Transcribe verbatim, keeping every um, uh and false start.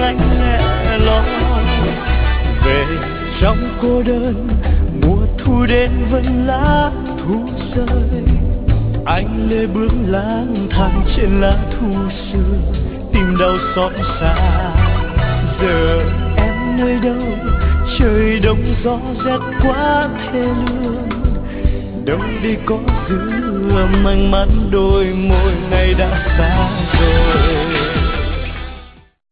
anh lẻ loi về trong cô đơn. Mùa thu đến vẫn lá thu rơi, anh lê bước lang thang trên lá thu xưa, tìm đau xót xa. Giờ em nơi đâu, trời đông gió rét quá thê lương, đâu đi có dư âm ánh mắt đôi môi này đã xa rồi.